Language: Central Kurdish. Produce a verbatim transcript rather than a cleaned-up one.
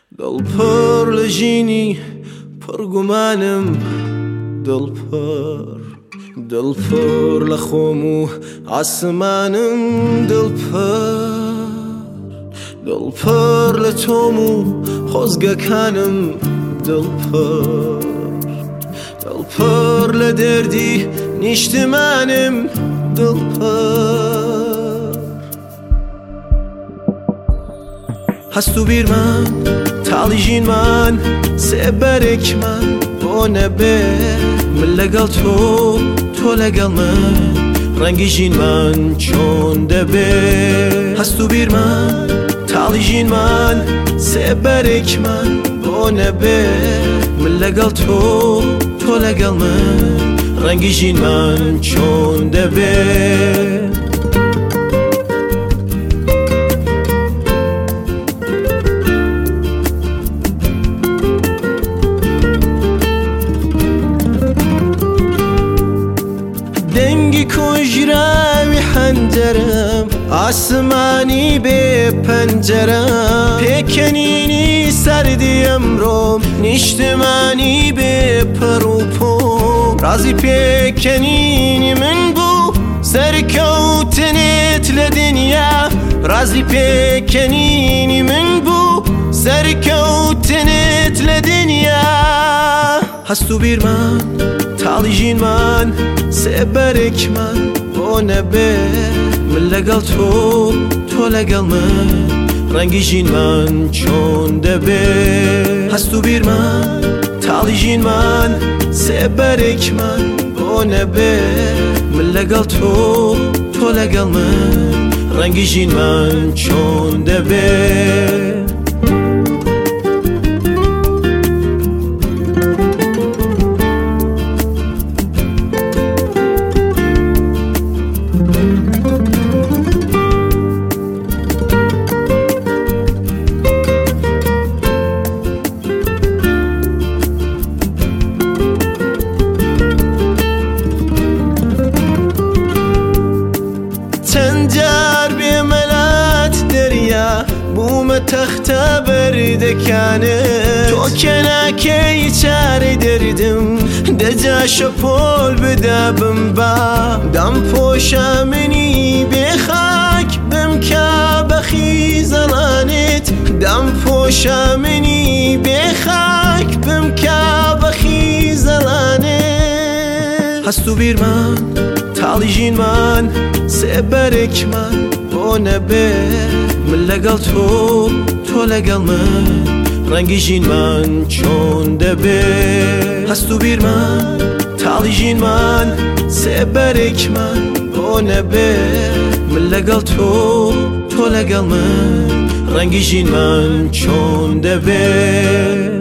دڵپڕ لە ژینی پڕگومانم، دڵپڕ دڵپڕ لە خۆم و ئاسمانم، دڵپڕ دڵپڕ لە تۆم و خۆزگەکانم، دڵپڕ دڵپڕ لە دەردی نیشتمانم، دڵپڕ هەست و بیرمان تاڵی ژینمان سێبەرێکمان بۆ نەبێ، من لەگەڵ تۆ تۆ لەگەڵ من ڕەنگی ژینمان چۆن دەبێ. هەست و بیرمان تاڵی ژینمان سێبەرێکمان بۆ نەبێ، من لەگەڵ تۆ تۆ لەگەڵ من ڕەنگی ژینمان چۆن دەبێ. دەنگی کۆژراوی حەنجەرم، ئاسمانی بێ پەنجەرم، پێکەنینی سەردی ئەمڕۆم، نیشتمانی بێ پەڕ و پۆم، ڕازی پێکەنینی من بوو سەرکەوتنێت لە دنیا، ڕازی پێکەنینی من بوو سەرکەوتنێت لە دنیا. هەست و بیرمان تاڵی ژینمان سێبەرێکمان بۆ نەبێ، من لەگەڵ تۆ تۆ لەگەڵ من ڕەنگی ژینمان چۆن دەبێ. هەست و بیرمان تاڵی ژینمان سێبەرێکمان بۆ نەبێ، من لەگەڵ تۆ تۆ لەگەڵ من ڕەنگی ژینمان چۆن دەبێ. چەندجار بێمەلات دەریا بوومە تەختە بەردەکانت، تۆ کەناکەی چارەی دەردم، دەجا شەپۆل بدا بمبا، دام پۆشە منی بێخاک بمکە بەخی زەڵانێت، دام پۆشە منی بێخاک بمکە بەخی زەڵانێت. هەست و بیرمان تاڵی ژینمان سێبەرێکمان بۆ نەبێ، من لەگەڵ تۆ تۆ لەگەڵ من ڕەنگی ژینمان چۆن دەبێ. هەست و بیرمان تاڵی ژینمان سێبەرێکمان بۆ نەبێ، من لەگەڵ تۆ تۆ لەگەڵ من ڕەنگی ژینمان چۆن دەبێ.